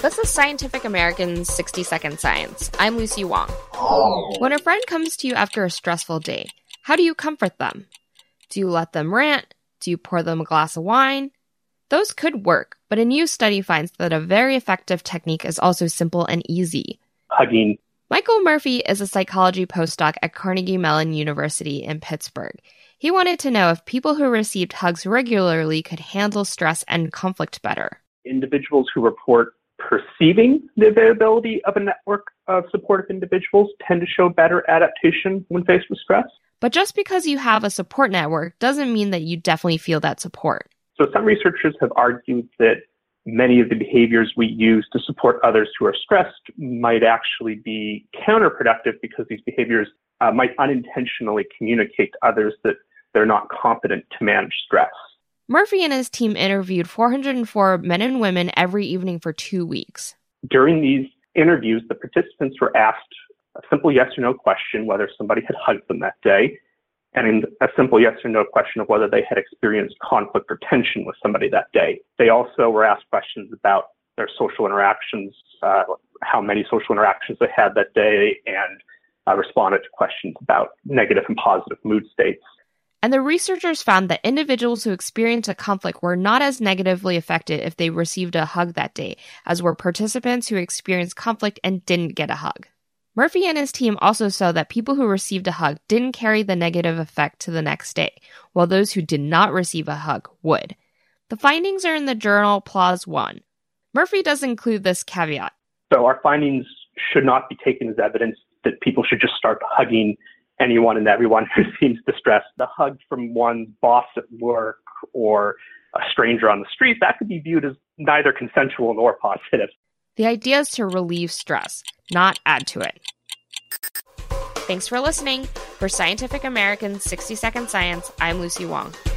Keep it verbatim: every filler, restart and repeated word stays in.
This is Scientific American's sixty second Science. I'm Lucy Wong. When a friend comes to you after a stressful day, how do you comfort them? Do you let them rant? Do you pour them a glass of wine? Those could work, but a new study finds that a very effective technique is also simple and easy. Hugging. Michael Murphy is a psychology postdoc at Carnegie Mellon University in Pittsburgh. He wanted to know if people who received hugs regularly could handle stress and conflict better. Individuals who report perceiving the availability of a network of supportive individuals tend to show better adaptation when faced with stress. But just because you have a support network doesn't mean that you definitely feel that support. So some researchers have argued that many of the behaviors we use to support others who are stressed might actually be counterproductive because these behaviors uh, might unintentionally communicate to others that they're not competent to manage stress. Murphy and his team interviewed four hundred four men and women every evening for two weeks. During these interviews, the participants were asked a simple yes or no question whether somebody had hugged them that day, and a simple yes or no question of whether they had experienced conflict or tension with somebody that day. They also were asked questions about their social interactions, uh, how many social interactions they had that day, and uh, responded to questions about negative and positive mood states. And the researchers found that individuals who experienced a conflict were not as negatively affected if they received a hug that day, as were participants who experienced conflict and didn't get a hug. Murphy and his team also saw that people who received a hug didn't carry the negative effect to the next day, while those who did not receive a hug would. The findings are in the journal PLOS One. Murphy does include this caveat. So our findings should not be taken as evidence that people should just start hugging anyone and everyone who seems distressed. The hug from one's boss at work or a stranger on the street, that could be viewed as neither consensual nor positive. The idea is to relieve stress, not add to it. Thanks for listening. For Scientific American's sixty second Science, I'm Lucy Wong.